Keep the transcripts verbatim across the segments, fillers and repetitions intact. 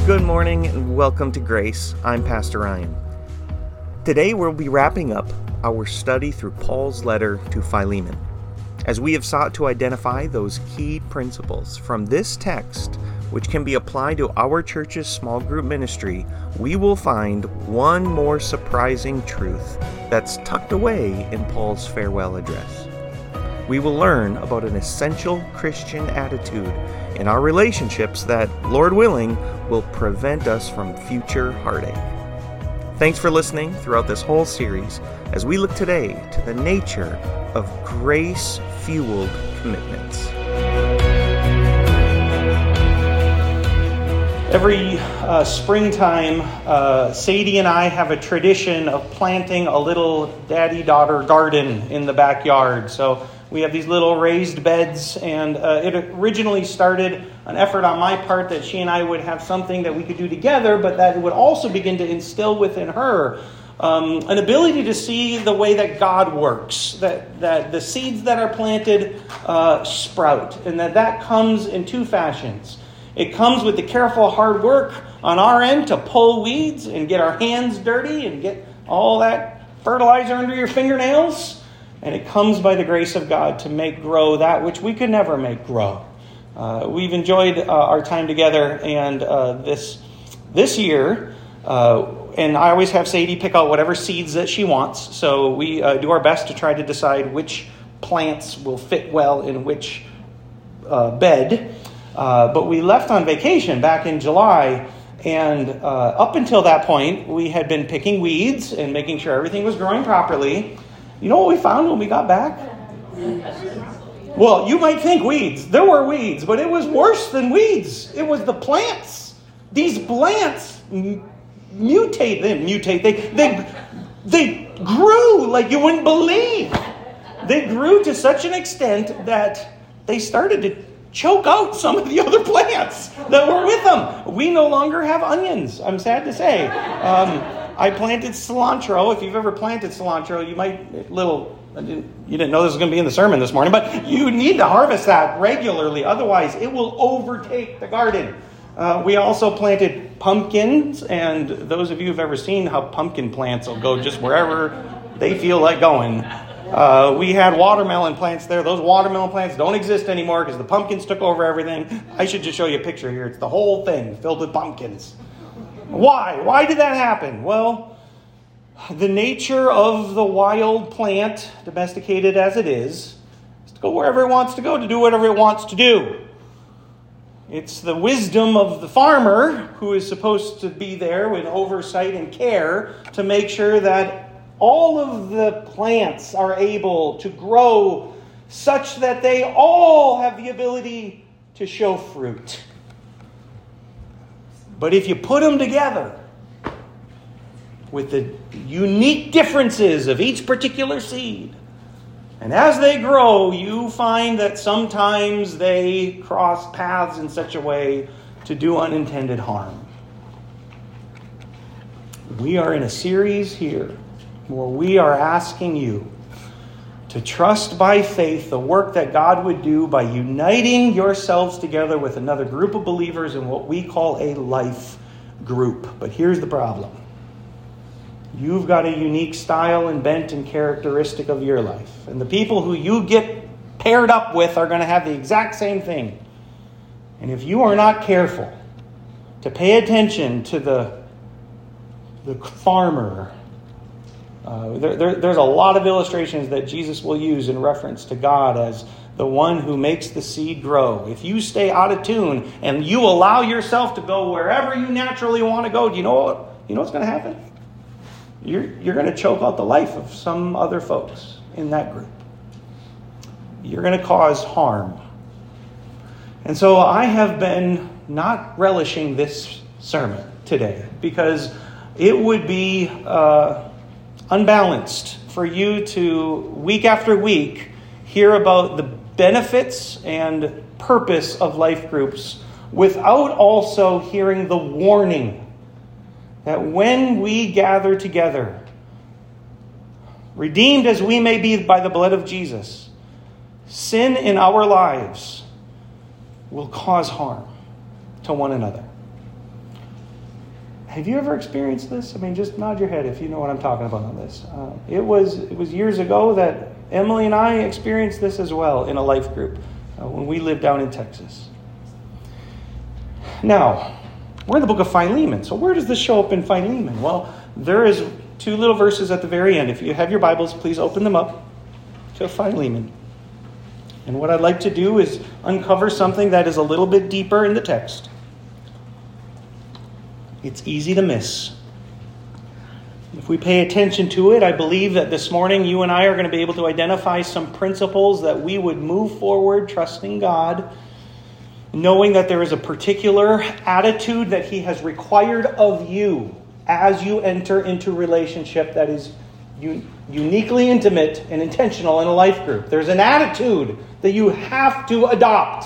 Good morning and welcome to Grace. I'm Pastor Ryan. Today we'll be wrapping up our study through Paul's letter to Philemon. As we have sought to identify those key principles from this text, which can be applied to our church's small group ministry, we will find one more surprising truth that's tucked away in Paul's farewell address. We will learn about an essential Christian attitude in our relationships that, Lord willing, will prevent us from future heartache. Thanks for listening throughout this whole series as we look today to the nature of grace-fueled commitments. Every uh, springtime, uh, Sadie and I have a tradition of planting a little daddy-daughter garden in the backyard. So we have these little raised beds, and uh, it originally started an effort on my part that she and I would have something that we could do together, but that it would also begin to instill within her um, an ability to see the way that God works, that, that the seeds that are planted uh, sprout, and that that comes in two fashions. It comes with the careful hard work on our end to pull weeds and get our hands dirty and get all that fertilizer under your fingernails. And it comes by the grace of God to make grow that which we could never make grow. Uh, we've enjoyed uh, our time together, and uh, this this year, uh, and I always have Sadie pick out whatever seeds that she wants. So we uh, do our best to try to decide which plants will fit well in which uh, bed. Uh, but we left on vacation back in July, and uh, up until that point, we had been picking weeds and making sure everything was growing properly. You know what we found when we got back? Well, you might think weeds. There were weeds, but it was worse than weeds. It was the plants. These plants m- mutate. They mutate. They, they, they grew like you wouldn't believe. They grew to such an extent that they started to choke out some of the other plants that were with them. We no longer have onions, I'm sad to say. Um, I planted cilantro. If you've ever planted cilantro, you might, little, I didn't, you didn't know this was going to be in the sermon this morning, but you need to harvest that regularly. Otherwise, it will overtake the garden. Uh, we also planted pumpkins, and those of you who've ever seen how pumpkin plants will go just wherever they feel like going. Uh, we had watermelon plants there. Those watermelon plants don't exist anymore because the pumpkins took over everything. I should just show you a picture here. It's the whole thing filled with pumpkins. Why? Why did that happen? Well, the nature of the wild plant, domesticated as it is, is to go wherever it wants to go, to do whatever it wants to do. It's the wisdom of the farmer who is supposed to be there with oversight and care to make sure that all of the plants are able to grow such that they all have the ability to show fruit. But if you put them together with the unique differences of each particular seed, and as they grow, you find that sometimes they cross paths in such a way to do unintended harm. We are in a series here where we are asking you to trust by faith the work that God would do by uniting yourselves together with another group of believers in what we call a life group. But here's the problem. You've got a unique style and bent and characteristic of your life. And the people who you get paired up with are going to have the exact same thing. And if you are not careful to pay attention to the, the farmer, Uh, there, there, there's a lot of illustrations that Jesus will use in reference to God as the one who makes the seed grow. If you stay out of tune and you allow yourself to go wherever you naturally want to go, do you know what? You know what's going to happen? You're, you're going to choke out the life of some other folks in that group. You're going to cause harm. And so I have been not relishing this sermon today because it would be Uh, unbalanced for you to, week after week, hear about the benefits and purpose of life groups without also hearing the warning that when we gather together, redeemed as we may be by the blood of Jesus, sin in our lives will cause harm to one another. have you ever experienced this? I mean, just nod your head if you know what I'm talking about on this. Uh, it was it was years ago that Emily and I experienced this as well in a life group uh, when we lived down in Texas. Now, we're in the book of Philemon. So where does this show up in Philemon? Well, there is two little verses at the very end. If you have your Bibles, please open them up to Philemon. And what I'd like to do is uncover something that is a little bit deeper in the text. It's easy to miss. If we pay attention to it, I believe that this morning you and I are going to be able to identify some principles that we would move forward trusting God, knowing that there is a particular attitude that He has required of you as you enter into relationship that is un- uniquely intimate and intentional in a life group. There's an attitude that you have to adopt.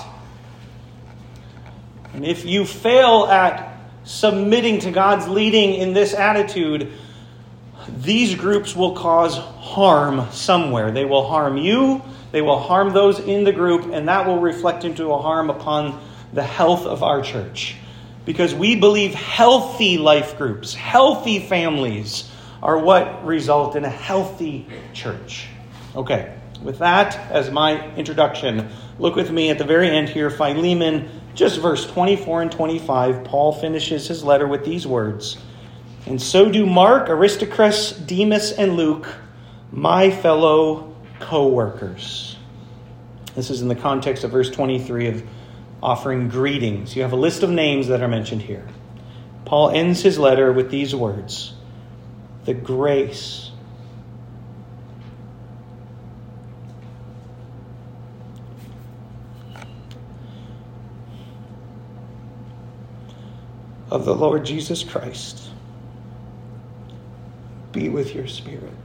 And if you fail at submitting to God's leading in this attitude, these groups will cause harm somewhere. They will harm you, they will harm those in the group, and that will reflect into a harm upon the health of our church. Because we believe healthy life groups, healthy families are what result in a healthy church. Okay, with that as my introduction, look with me at the very end here, Philemon, just verse twenty-four and twenty-five. Paul finishes his letter with these words. And so do Mark, Aristarchus, Demas, and Luke, my fellow co-workers. This is in the context of verse twenty-three of offering greetings. You have a list of names that are mentioned here. Paul ends his letter with these words. The grace of the Lord Jesus Christ be with your spirit.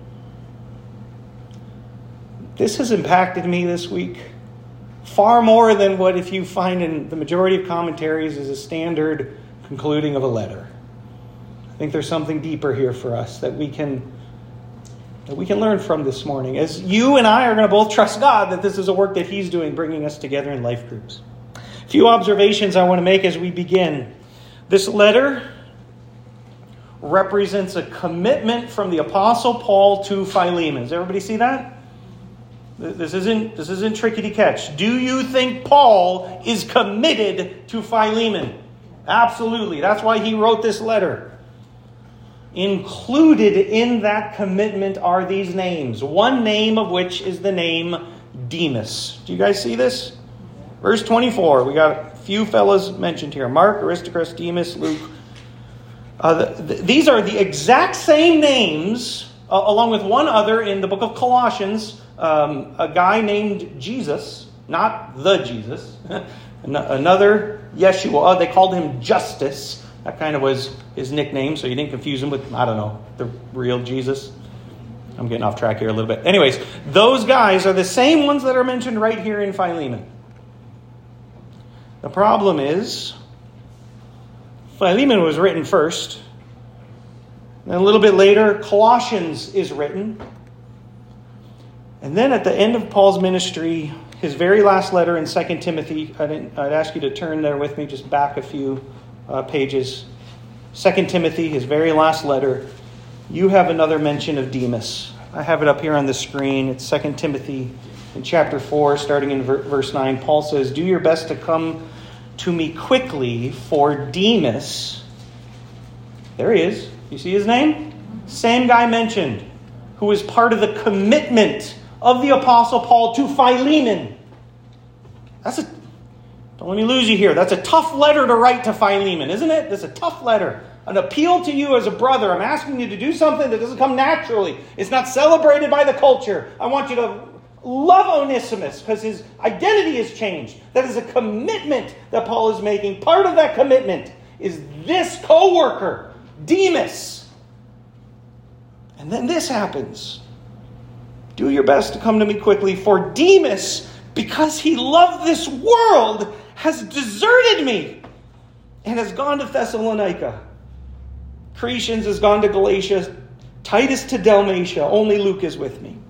This has impacted me this week far more than what if you find in the majority of commentaries is a standard concluding of a letter. I think there's something deeper here for us that we can that we can learn from this morning. As you and I are going to both trust God that this is a work that He's doing, bringing us together in life groups. A few observations I want to make as we begin. This letter represents a commitment from the Apostle Paul to Philemon. Does everybody see that? This isn't, this isn't trickety catch. Do you think Paul is committed to Philemon? Absolutely. That's why he wrote this letter. Included in that commitment are these names. One name of which is the name Demas. Do you guys see this? Verse twenty-four. We got a few fellas mentioned here. Mark, Aristarchus, Demas, Luke. Uh, the, the, these are the exact same names, uh, along with one other in the book of Colossians. Um, a guy named Jesus, not the Jesus. Another Yeshua. They called him Justus. That kind of was his nickname, so you didn't confuse him with, I don't know, the real Jesus. I'm getting off track here a little bit. Anyways, those guys are the same ones that are mentioned right here in Philemon. The problem is, Philemon was written first. Then a little bit later, Colossians is written. And then at the end of Paul's ministry, his very last letter in Second Timothy, I'd, I'd ask you to turn there with me, just back a few uh, pages. Second Timothy, his very last letter, you have another mention of Demas. I have it up here on the screen. It's Second Timothy in chapter four, starting in ver- verse nine. Paul says, do your best to come to me quickly, for Demas, there he is. You see his name? Same guy mentioned, who is part of the commitment of the Apostle Paul to Philemon. That's a, don't let me lose you here. That's a tough letter to write to Philemon, isn't it? That's a tough letter. An appeal to you as a brother. I'm asking you to do something that doesn't come naturally. It's not celebrated by the culture. I want you to love Onesimus because his identity has changed. That is a commitment that Paul is making. Part of that commitment is this co-worker, Demas. And then this happens. Do your best to come to me quickly, for Demas, because he loved this world, has deserted me and has gone to Thessalonica. Crescens has gone to Galatia, Titus to Dalmatia. Only Luke is with me.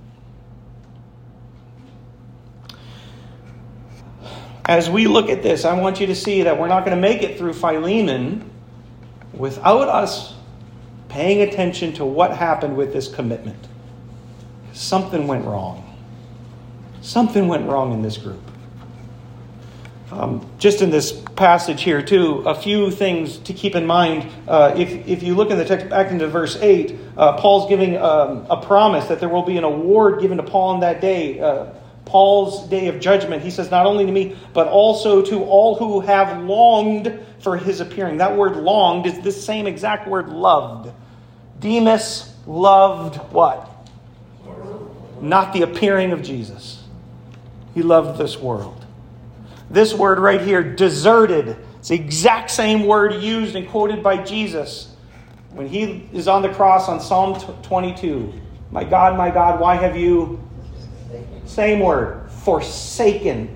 As we look at this, I want you to see that we're not going to make it through Philemon without us paying attention to what happened with this commitment. Something went wrong. Something went wrong in this group. Um, just in this passage here, too, a few things to keep in mind. Uh, if, if you look in the text back into verse eight, uh, Paul's giving um, a promise that there will be an award given to Paul on that day, uh, Paul's day of judgment. He says, not only to me, but also to all who have longed for his appearing. That word longed is the same exact word loved. Demas loved what? Not the appearing of Jesus. He loved this world. This word right here, deserted, it's the exact same word used and quoted by Jesus when he is on the cross on Psalm twenty-two. My God, my God, why have you... Same word, forsaken.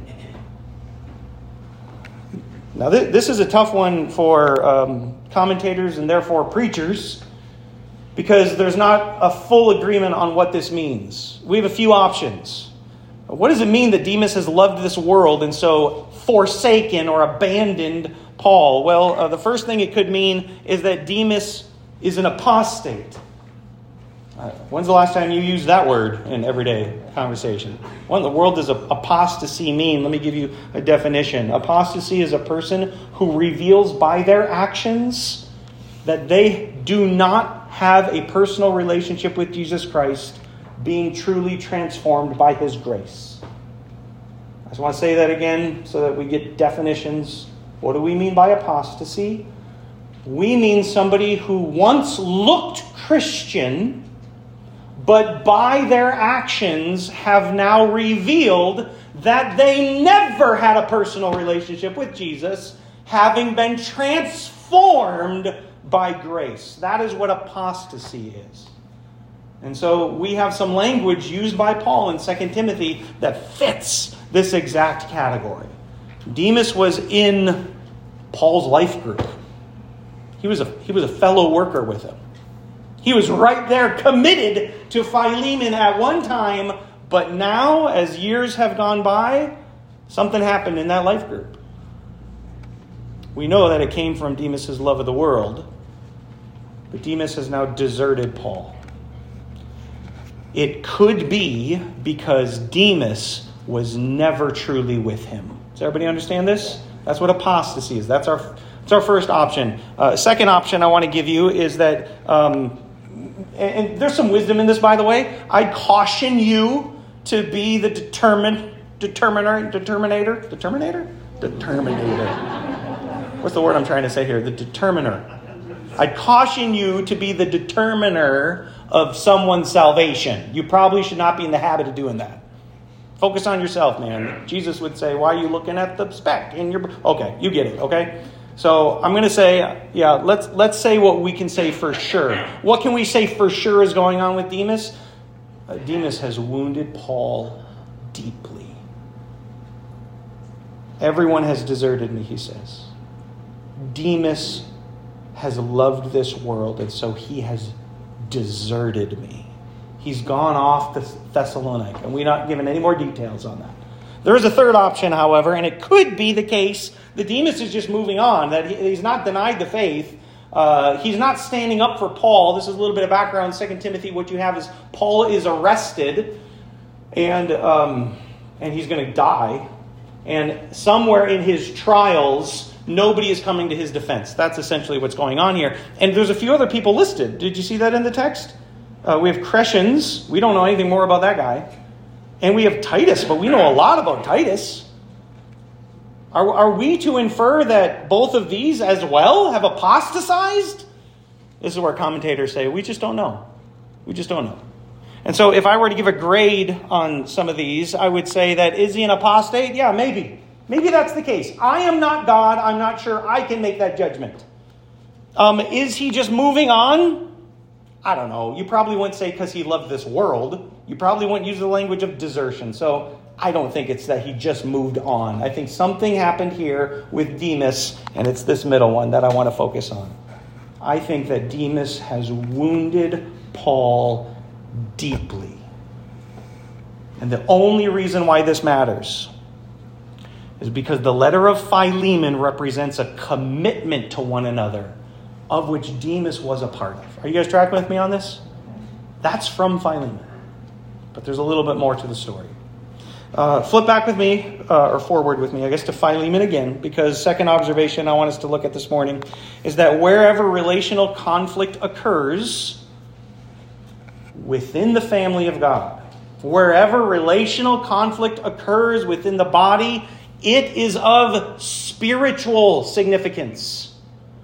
Now, th- this is a tough one for um, commentators and therefore preachers, because there's not a full agreement on what this means. We have a few options. What does it mean that Demas has loved this world and so forsaken or abandoned Paul? Well, uh, the first thing it could mean is that Demas is an apostate. Uh, when's the last time you used that word in everyday conversation? What in the world does apostasy mean? Let me give you a definition. Apostasy is a person who reveals by their actions that they do not have a personal relationship with Jesus Christ, being truly transformed by his grace. I just want to say that again so that we get definitions. What do we mean by apostasy? We mean somebody who once looked Christian, but by their actions have now revealed that they never had a personal relationship with Jesus, having been transformed by grace. That is what apostasy is. And so we have some language used by Paul in Second Timothy that fits this exact category. Demas was in Paul's life group. He was a, he was a fellow worker with him. He was right there committed to Philemon at one time, but now, as years have gone by, something happened in that life group. We know that it came from Demas' love of the world, but Demas has now deserted Paul. It could be because Demas was never truly with him. Does everybody understand this? That's what apostasy is. That's our that's our first option. Uh, second option I want to give you is that, um, and, and there's some wisdom in this, by the way. I'd caution you to be the determin, determiner, determinator, determinator, determinator. What's the word I'm trying to say here? The determiner. I'd caution you to be the determiner of someone's salvation. You probably should not be in the habit of doing that. Focus on yourself, man. Jesus would say, why are you looking at the speck in your... Okay, you get it, okay? So I'm going to say, yeah, let's let's say what we can say for sure. What can we say for sure is going on with Demas? Uh, Demas has wounded Paul deeply. Everyone has deserted me, he says. Demas has loved this world, and so he has deserted me. He's gone off to Thessalonica, and we're not given any more details on that. There is a third option, however, and it could be the case that Demas is just moving on, that he, he's not denied the faith. Uh, he's not standing up for Paul. This is a little bit of background in Second Timothy. What you have is Paul is arrested, and um, and he's going to die. And somewhere in his trials, nobody is coming to his defense. That's essentially what's going on here. And there's a few other people listed. Did you see that in the text? Uh, we have Crescens. We don't know anything more about that guy. And we have Titus, but we know a lot about Titus. Are, are we to infer that both of these as well have apostatized? This is where commentators say, we just don't know. We just don't know. And so if I were to give a grade on some of these, I would say that, is he an apostate? Yeah, maybe. Maybe that's the case. I am not God. I'm not sure I can make that judgment. Um, is he just moving on? I don't know. You probably wouldn't say because he loved this world. You probably wouldn't use the language of desertion. So I don't think it's that he just moved on. I think something happened here with Demas, and it's this middle one that I want to focus on. I think that Demas has wounded Paul deeply. And the only reason why this matters is because the letter of Philemon represents a commitment to one another of which Demas was a part of. Are you guys tracking with me on this? That's from Philemon. But there's a little bit more to the story. Uh, flip back with me, uh, or forward with me, I guess, to Philemon again, because second observation I want us to look at this morning is that wherever relational conflict occurs within the family of God, wherever relational conflict occurs within the body, it is of spiritual significance.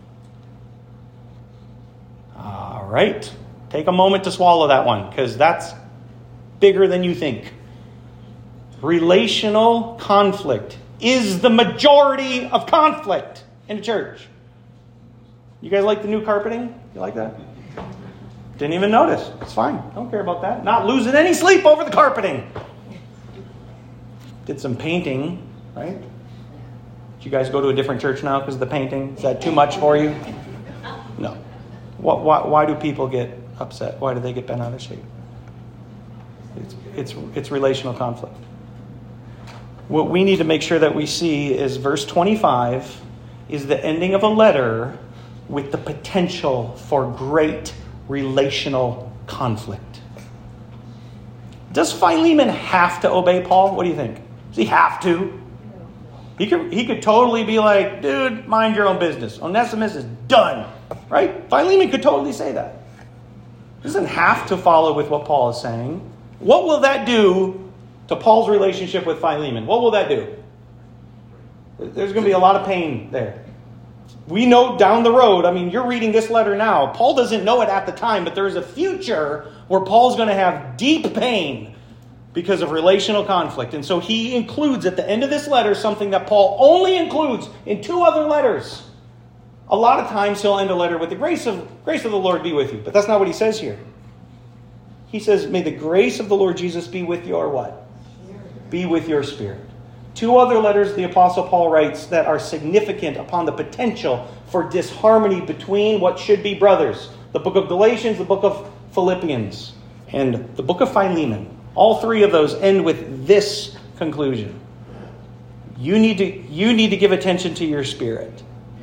All right. Take a moment to swallow that one, because that's bigger than you think. Relational conflict is the majority of conflict in a church. You guys like the new carpeting? You like that? Didn't even notice. It's fine. Don't care about that. Not losing any sleep over the carpeting. Did some painting, right? Did you guys go to a different church now because of the painting? Is that too much for you? No. Why, why, why do people get upset? Why do they get bent out of shape? It's, it's, it's relational conflict. What we need to make sure that we see is verse twenty-five is the ending of a letter with the potential for great relational conflict. Does Philemon have to obey Paul? What do you think? Does he have to? He could, he could totally be like, dude, mind your own business. Onesimus is done. Right? Philemon could totally say that. He doesn't have to follow with what Paul is saying. What will that do to Paul's relationship with Philemon? What will that do? There's going to be a lot of pain there. We know down the road, I mean, you're reading this letter now. Paul doesn't know it at the time, but there is a future where Paul's going to have deep pain because of relational conflict. And so he includes at the end of this letter something that Paul only includes in two other letters. A lot of times he'll end a letter with the grace of, grace of the Lord be with you. But that's not what he says here. He says, may the grace of the Lord Jesus be with your what? Be with your spirit. Two other letters the Apostle Paul writes that are significant upon the potential for disharmony between what should be brothers. The book of Galatians, the book of Philippians, and the book of Philemon. All three of those end with this conclusion. You need to, you need to give attention to your spirit.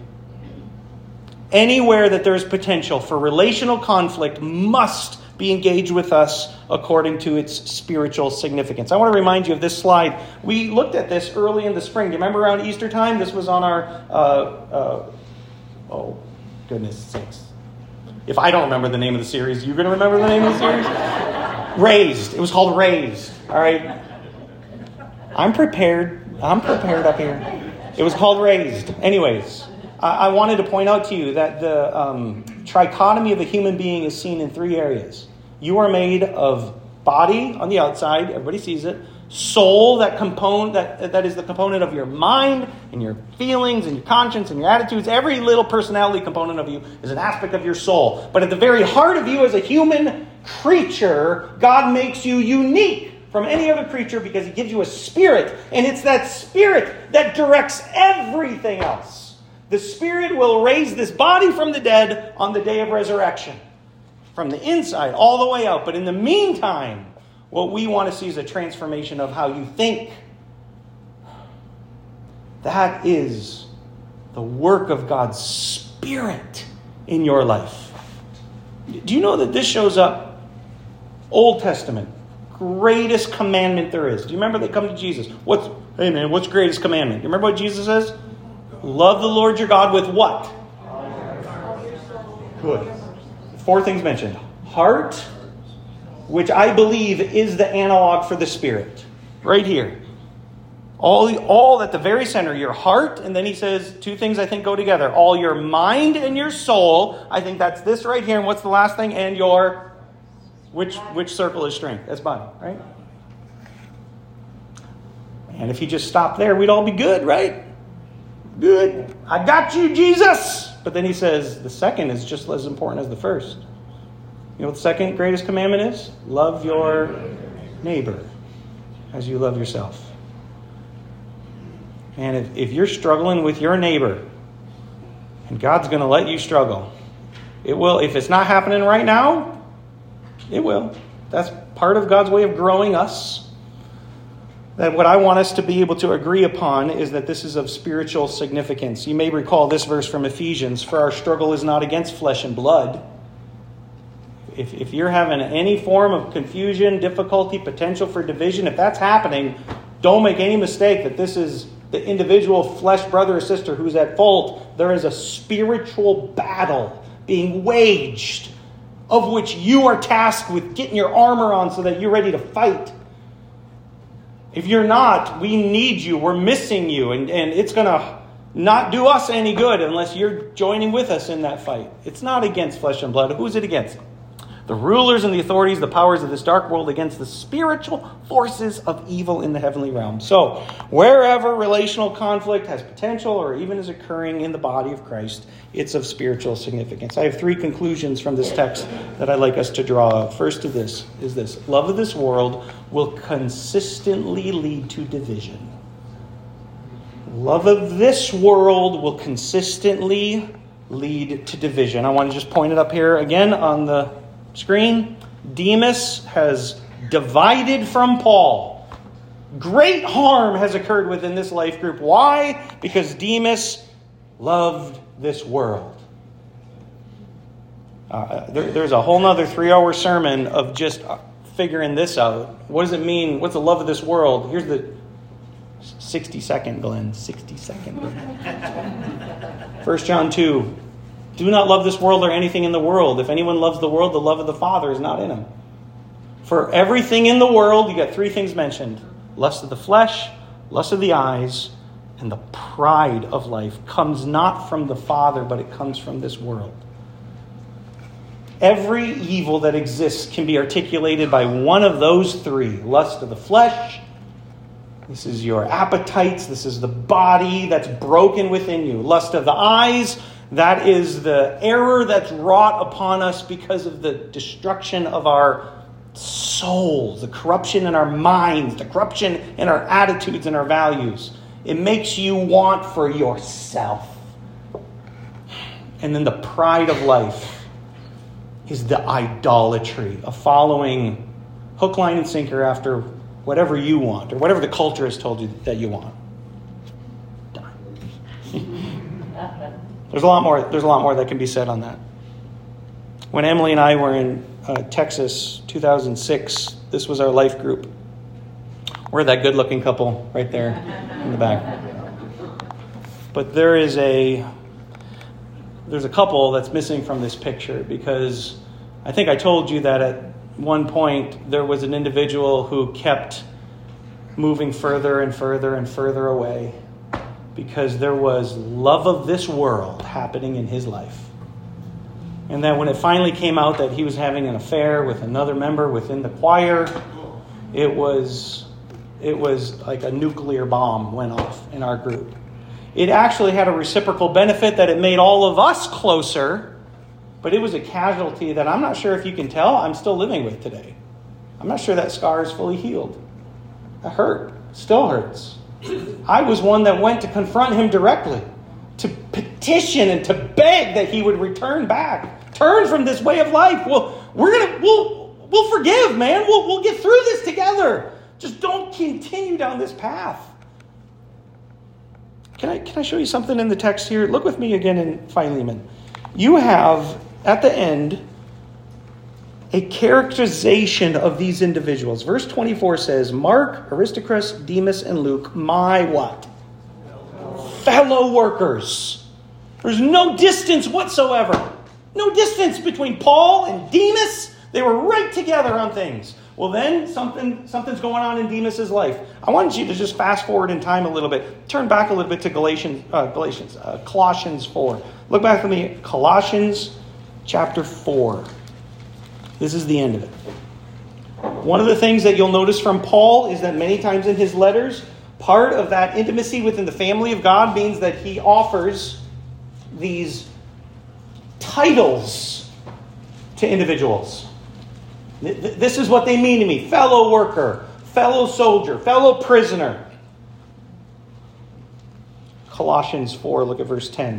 Anywhere that there's potential for relational conflict must be engaged with us according to its spiritual significance. I want to remind you of this slide. We looked at this early in the spring. Do you remember around Easter time? This was on our, uh, uh, oh, goodness sakes. If I don't remember the name of the series, you're going to remember the name of the series? Raised. It was called Raised. All right. I'm prepared. I'm prepared up here. It was called Raised. Anyways, I, I wanted to point out to you that the um, trichotomy of a human being is seen in three areas. You are made of body on the outside. Everybody sees it. Soul, that component that that is the component of your mind and your feelings and your conscience and your attitudes. Every little personality component of you is an aspect of your soul. But at the very heart of you as a human creature, God makes you unique from any other creature because he gives you a spirit. And it's that spirit that directs everything else. The Spirit will raise this body from the dead on the day of resurrection. From the inside all the way out. But in the meantime, what we want to see is a transformation of how you think. That is the work of God's Spirit in your life. Do you know that this shows up? Old Testament. Greatest commandment there is. Do you remember they come to Jesus? What's, hey man, what's greatest commandment? You remember what Jesus says? Love the Lord your God with what? Good. Four things mentioned. Heart, which I believe is the analog for the Spirit. Right here. All, the, all at the very center, your heart, and then he says two things I think go together. All your mind and your soul. I think that's this right here. And what's the last thing? And your, which, which circle is strength? That's body, right? And if he just stopped there, we'd all be good, right? Good. I got you, Jesus. But then he says the second is just as important as the first. You know what the second greatest commandment is? Love your neighbor as you love yourself. And if, if you're struggling with your neighbor, and God's going to let you struggle, it will. If it's not happening right now, it will. That's part of God's way of growing us. that what I want us to be able to agree upon is that this is of spiritual significance. You may recall this verse from Ephesians, for our struggle is not against flesh and blood. If, if you're having any form of confusion, difficulty, potential for division, if that's happening, don't make any mistake that this is the individual flesh brother or sister who's at fault. There is a spiritual battle being waged, of which you are tasked with getting your armor on so that you're ready to fight. If you're not, we need you. We're missing you. And, and it's going to not do us any good unless you're joining with us in that fight. It's not against flesh and blood. Who's it against? The rulers and the authorities, the powers of this dark world, against the spiritual forces of evil in the heavenly realm. So, wherever relational conflict has potential or even is occurring in the body of Christ, it's of spiritual significance. I have three conclusions from this text that I'd like us to draw. First of this is this. Love of this world will consistently lead to division. Love of this world will consistently lead to division. I want to just point it up here again on the screen. Demas has divided from Paul. Great harm has occurred within this life group. Why? Because Demas loved this world. Uh, there, there's a whole nother three-hour sermon of just figuring this out. What does it mean? What's the love of this world? Here's the sixty second, Glenn. sixty second, Glenn. First John two. Do not love this world or anything in the world. If anyone loves the world, the love of the Father is not in him. For everything in the world, you got three things mentioned. Lust of the flesh, lust of the eyes, and the pride of life comes not from the Father, but it comes from this world. Every evil that exists can be articulated by one of those three. Lust of the flesh. This is your appetites. This is the body that's broken within you. Lust of the eyes. That is the error that's wrought upon us because of the destruction of our souls, the corruption in our minds, the corruption in our attitudes and our values. It makes you want for yourself. And then the pride of life is the idolatry of following hook, line, and sinker after whatever you want or whatever the culture has told you that you want. There's a lot more. There's a lot more that can be said on that. When Emily and I were in uh, Texas, two thousand six, this was our life group. We're that good-looking couple right there in the back. But there is a there's a couple that's missing from this picture because I think I told you that at one point there was an individual who kept moving further and further and further away, because there was love of this world happening in his life. And that when it finally came out that he was having an affair with another member within the choir, it was it was like a nuclear bomb went off in our group. It actually had a reciprocal benefit that it made all of us closer, but it was a casualty that I'm not sure if you can tell I'm still living with today. I'm not sure that scar is fully healed. It hurt. Still hurts. I was one that went to confront him directly, to petition and to beg that he would return back, turn from this way of life. Well, we're gonna, we'll, we'll forgive, man. We'll, we'll get through this together. Just don't continue down this path. Can I, can I show you something in the text here? Look with me again in Philemon. You have at the end a characterization of these individuals. Verse twenty-four says, Mark, Aristarchus, Demas, and Luke, my what? Fellow workers. There's no distance whatsoever. No distance between Paul and Demas. They were right together on things. Well, then something something's going on in Demas's life. I want you to just fast forward in time a little bit. Turn back a little bit to Galatians, uh, Galatians, uh, Colossians four. Look back with me, Colossians chapter four. This is the end of it. One of the things that you'll notice from Paul is that many times in his letters, part of that intimacy within the family of God means that he offers these titles to individuals. This is what they mean to me. Fellow worker, fellow soldier, fellow prisoner. Colossians four, look at verse ten.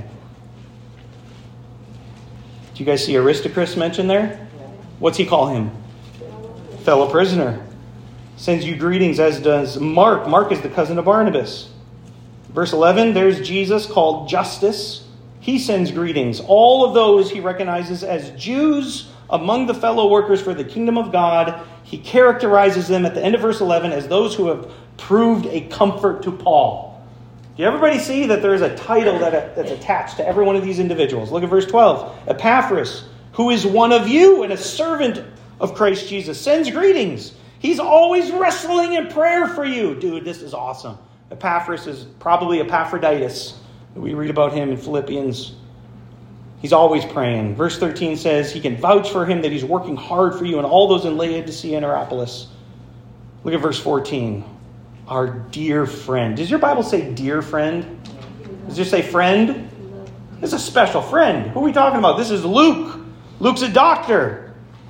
Do you guys see Aristarchus mentioned there? What's he call him? Fellow prisoner. sends you greetings, as does Mark. Mark is the cousin of Barnabas. Verse eleven, there's Jesus called Justus. He sends greetings. All of those he recognizes as Jews among the fellow workers for the kingdom of God. He characterizes them at the end of verse eleven as those who have proved a comfort to Paul. Do everybody see that there's a title that, that's attached to every one of these individuals? Look at verse twelve. Epaphras, who is one of you and a servant of Christ Jesus, sends greetings. He's always wrestling in prayer for you. Dude, this is awesome. Epaphras is probably Epaphroditus. We read about him in Philippians. He's always praying. Verse thirteen says he can vouch for him that he's working hard for you and all those in Laodicea and Hierapolis. Look at verse fourteen. Our dear friend. Does your Bible say dear friend? Does it say friend? This is a special friend. Who are we talking about? This is Luke. Luke's a doctor.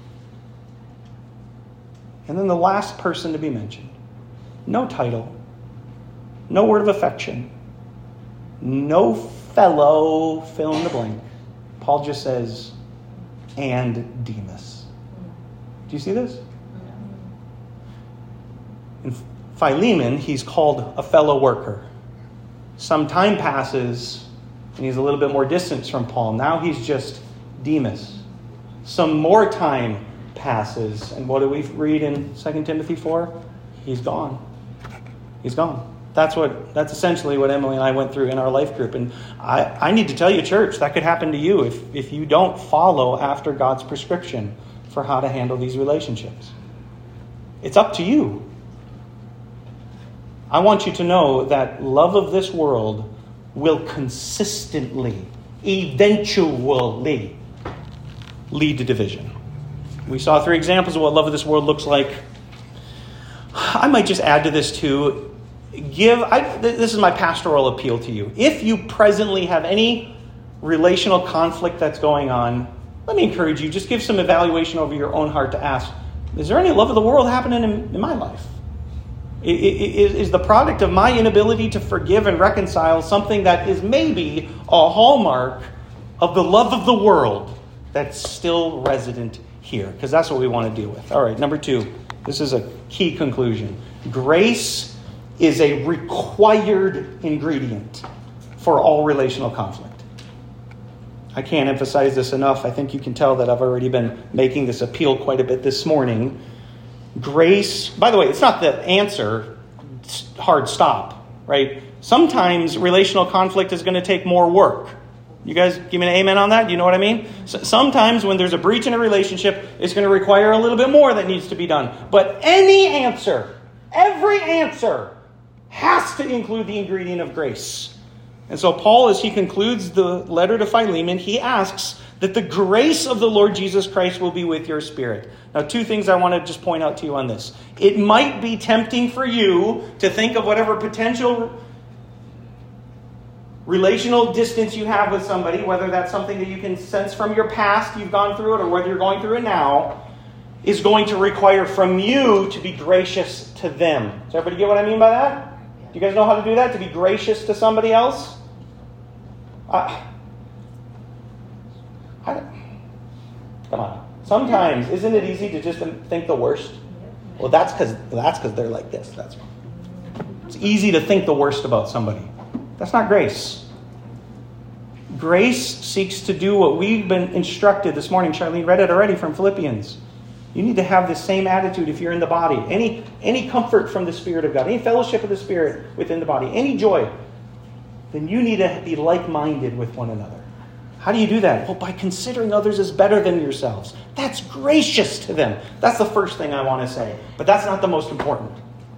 And then the last person to be mentioned. No title. No word of affection. No fellow fill in the blank. Paul just says, and Demas. Do you see this? In Philemon, he's called a fellow worker. Some time passes, and he's a little bit more distant from Paul. Now he's just Demas. Some more time passes, and what do we read in Second Timothy four? He's gone. He's gone. That's what. That's essentially what Emily and I went through in our life group. And I, I need to tell you, church, that could happen to you if, if you don't follow after God's prescription for how to handle these relationships. It's up to you. I want you to know that love of this world will consistently, eventually lead to division. We saw three examples of what love of this world looks like. I might just add to this too. Give, I, this is my pastoral appeal to you. If you presently have any relational conflict that's going on, let me encourage you, just give some evaluation over your own heart to ask, is there any love of the world happening in, in my life? Is, is the product of my inability to forgive and reconcile something that is maybe a hallmark of the love of the world that's still resident here? Because that's what we want to deal with. All right, number two, this is a key conclusion. Grace is a required ingredient for all relational conflict. I can't emphasize this enough. I think you can tell that I've already been making this appeal quite a bit this morning. Grace, by the way, it's not the answer, hard stop, right? Sometimes relational conflict is going to take more work. You guys give me an amen on that? You know what I mean? So sometimes when there's a breach in a relationship, it's going to require a little bit more that needs to be done. But any answer, every answer, has to include the ingredient of grace. And so Paul, as he concludes the letter to Philemon, he asks that the grace of the Lord Jesus Christ will be with your spirit. Now, two things I want to just point out to you on this. It might be tempting for you to think of whatever potential relational distance you have with somebody, whether that's something that you can sense from your past, you've gone through it, or whether you're going through it now, is going to require from you to be gracious to them. Does everybody get what I mean by that? Do you guys know how to do that? To be gracious to somebody else? Uh, I don't, come on. Sometimes, isn't it easy to just think the worst? Well, that's because that's because they're like this. That's why. It's easy to think the worst about somebody. That's not grace. Grace seeks to do what we've been instructed this morning. Charlene read it already from Philippians. You need to have the same attitude if you're in the body. Any, any comfort from the Spirit of God, any fellowship of the Spirit within the body, any joy, then you need to be like-minded with one another. How do you do that? Well, by considering others as better than yourselves. That's gracious to them. That's the first thing I want to say. But that's not the most important.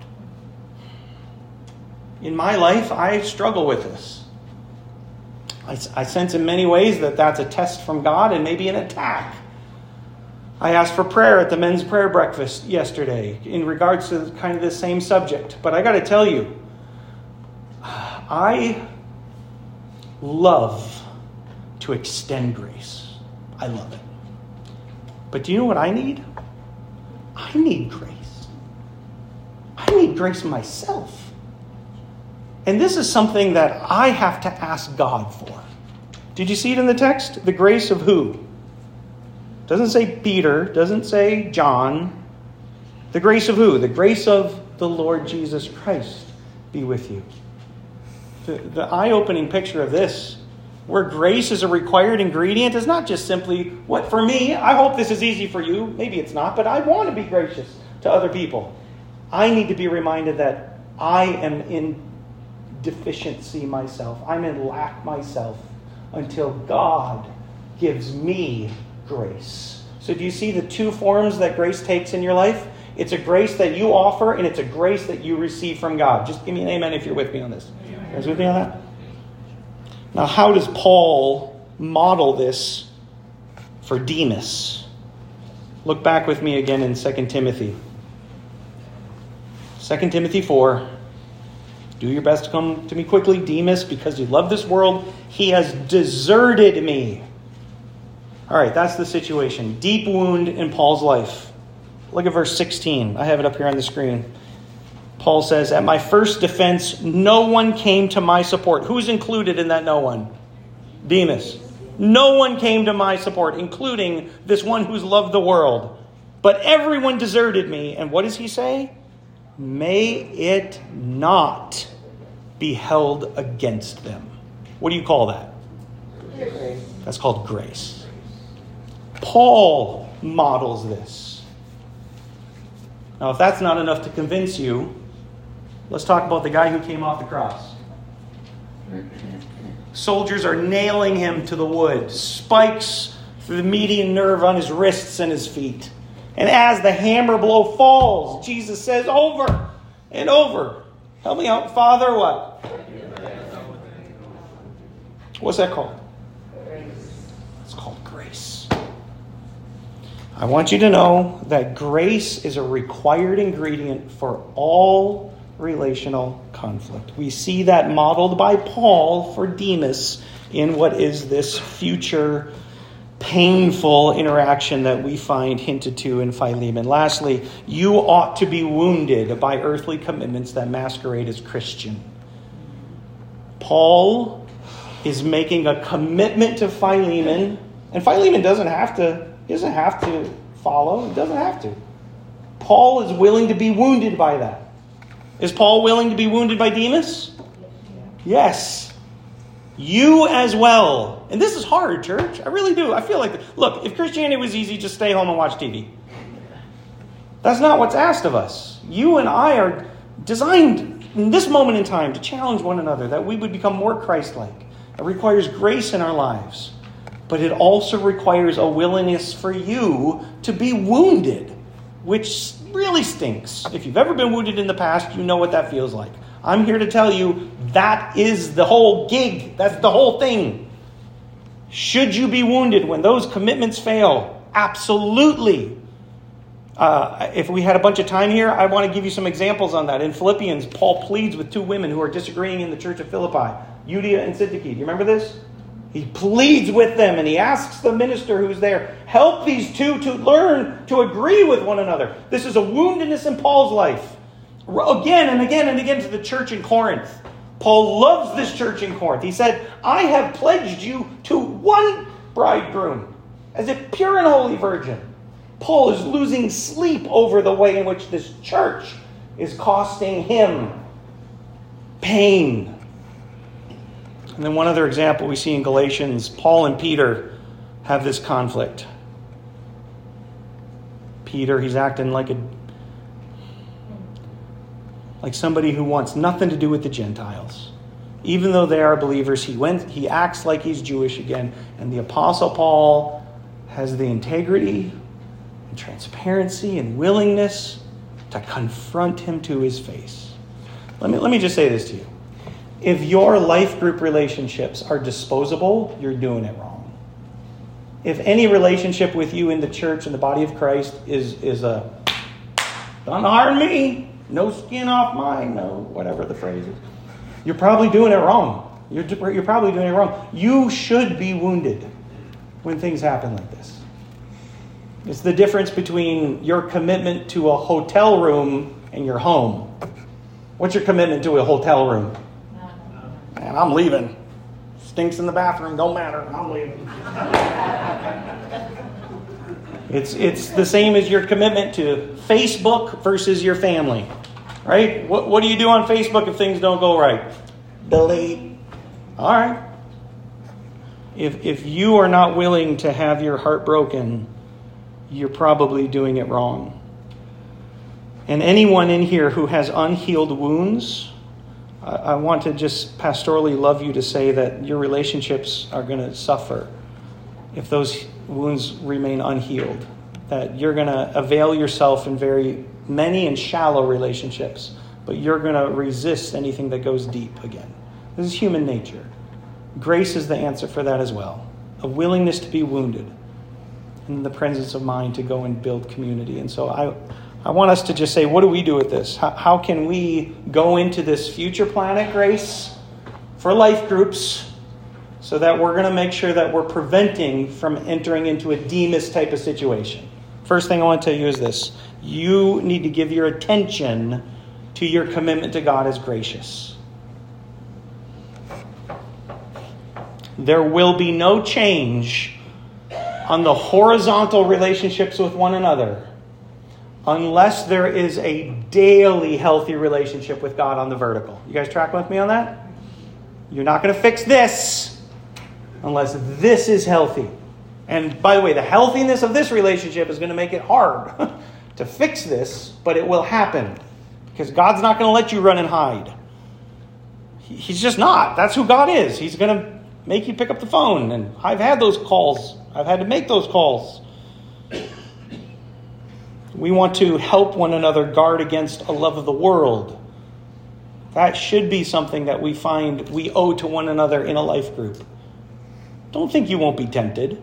In my life, I struggle with this. I, I sense in many ways that that's a test from God and maybe an attack. I asked for prayer at the men's prayer breakfast yesterday in regards to kind of the same subject. But I got to tell you, I love to extend grace. I love it. But do you know what I need? I need grace. I need grace myself. And this is something that I have to ask God for. Did you see it in the text? The grace of who? Doesn't say Peter, doesn't say John. The grace of who? The grace of the Lord Jesus Christ be with you. The, the eye-opening picture of this, where grace is a required ingredient, is not just simply what, for me, I hope this is easy for you. Maybe it's not, but I want to be gracious to other people. I need to be reminded that I am in deficiency myself. I'm in lack myself until God gives me grace. So do you see the two forms that grace takes in your life? It's a grace that you offer, and it's a grace that you receive from God. Just give me an amen if you're with me on this. You guys with me on that? Now, how does Paul model this for Demas? Look back with me again in Second Timothy. Second Timothy four. Do your best to come to me quickly, Demas, because you love this world. He has deserted me. All right, that's the situation. Deep wound in Paul's life. Look at verse sixteen. I have it up here on the screen. Paul says, at my first defense, no one came to my support. Who's included in that no one? Demas. No one came to my support, including this one who's loved the world. But everyone deserted me. And what does he say? May it not be held against them. What do you call that? Grace. That's called grace. Paul models this. Now, if that's not enough to convince you, let's talk about the guy who came off the cross. Soldiers are nailing him to the wood. Spikes through the median nerve on his wrists and his feet. And as the hammer blow falls, Jesus says over and over, help me out, Father, what? What's that called? It's called grace. I want you to know that grace is a required ingredient for all relational conflict. We see that modeled by Paul for Demas in what is this future painful interaction that we find hinted to in Philemon. Lastly, you ought to be wounded by earthly commitments that masquerade as Christian. Paul is making a commitment to Philemon, and Philemon doesn't have to, doesn't have to follow. He doesn't have to. Paul is willing to be wounded by that. Is Paul willing to be wounded by Demas? Yes. You as well. And this is hard, church. I really do. I feel like, look, if Christianity was easy, just stay home and watch T V. That's not what's asked of us. You and I are designed in this moment in time to challenge one another, that we would become more Christ-like. It requires grace in our lives. But it also requires a willingness for you to be wounded, which really stinks. If you've ever been wounded in the past, you know what that feels like. I'm here to tell you that is the whole gig. That's the whole thing. Should you be wounded when those commitments fail? Absolutely. Uh, if we had a bunch of time here, I want to give you some examples on that. In Philippians, Paul pleads with two women who are disagreeing in the church of Philippi, Euodia and Syntyche. Do you remember this? He pleads with them and he asks the minister who's there, help these two to learn to agree with one another. This is a woundedness in Paul's life. Again and again and again to the church in Corinth. Paul loves this church in Corinth. He said, I have pledged you to one bridegroom as a pure and holy virgin. Paul is losing sleep over the way in which this church is costing him pain. And then one other example we see in Galatians, Paul and Peter have this conflict. Peter, he's acting like a like somebody who wants nothing to do with the Gentiles. Even though they are believers, he went he acts like he's Jewish again. And the Apostle Paul has the integrity and transparency and willingness to confront him to his face. Let me let me just say this to you. If your life group relationships are disposable, you're doing it wrong. If any relationship with you in the church and the body of Christ is, is a, don't harm me, no skin off mine, no, whatever the phrase is, you're probably doing it wrong. You're, you're probably doing it wrong. You should be wounded when things happen like this. It's the difference between your commitment to a hotel room and your home. What's your commitment to a hotel room? Man, I'm leaving. Stinks in the bathroom, don't matter. I'm leaving. It's it's the same as your commitment to Facebook versus your family, right? What what do you do on Facebook if things don't go right? Delete. All right. If if you are not willing to have your heart broken, you're probably doing it wrong. And anyone in here who has unhealed wounds, I, I want to just pastorally love you to say that your relationships are going to suffer if those wounds remain unhealed, that you're going to avail yourself in very many and shallow relationships, but you're going to resist anything that goes deep again. This is human nature. Grace is the answer for that as well. A willingness to be wounded and the presence of mind to go and build community. And so I I want us to just say, what do we do with this? How, how can we go into this future plan at Grace for life groups so that we're going to make sure that we're preventing from entering into a Demas type of situation? First thing I want to tell you is this. You need to give your attention to your commitment to God as gracious. There will be no change on the horizontal relationships with one another unless there is a daily healthy relationship with God on the vertical. You guys tracking with me on that? You're not going to fix this unless this is healthy. And by the way, the healthiness of this relationship is going to make it hard to fix this, but it will happen because God's not going to let you run and hide. He's just not. That's who God is. He's going to make you pick up the phone. And I've had those calls. I've had to make those calls. We want to help one another guard against a love of the world. That should be something that we find we owe to one another in a life group. Don't think you won't be tempted.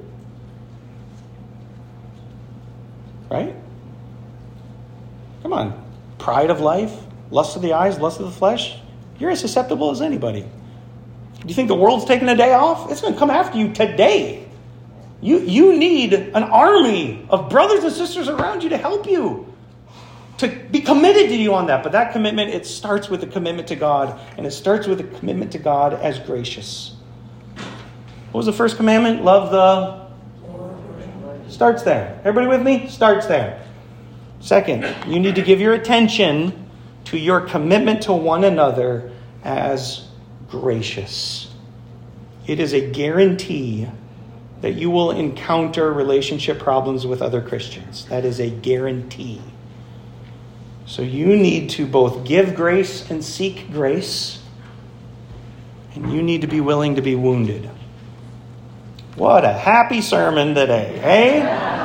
Right? Come on. Pride of life, lust of the eyes, lust of the flesh. You're as susceptible as anybody. Do you think the world's taking a day off? It's going to come after you today. You, you need an army of brothers and sisters around you to help you, to be committed to you on that. But that commitment, it starts with a commitment to God, and it starts with a commitment to God as gracious. What was the first commandment? Love the... Starts there. Everybody with me? Starts there. Second, you need to give your attention to your commitment to one another as gracious. It is a guarantee that you will encounter relationship problems with other Christians. That is a guarantee. So you need to both give grace and seek grace. And you need to be willing to be wounded. What a happy sermon today, eh?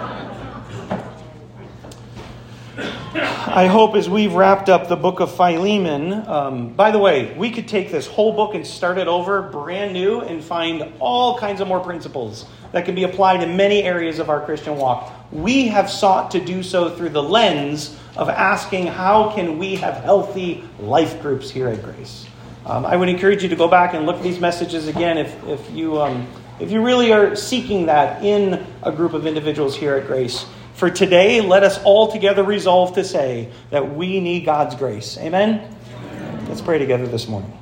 I hope as we've wrapped up the book of Philemon, um, by the way, we could take this whole book and start it over brand new and find all kinds of more principles that can be applied in many areas of our Christian walk. We have sought to do so through the lens of asking, how can we have healthy life groups here at Grace? Um, I would encourage you to go back and look at these messages again if, if you um, if you really are seeking that in a group of individuals here at Grace. For today, let us all together resolve to say that we need God's grace. Amen? Amen. Let's pray together this morning.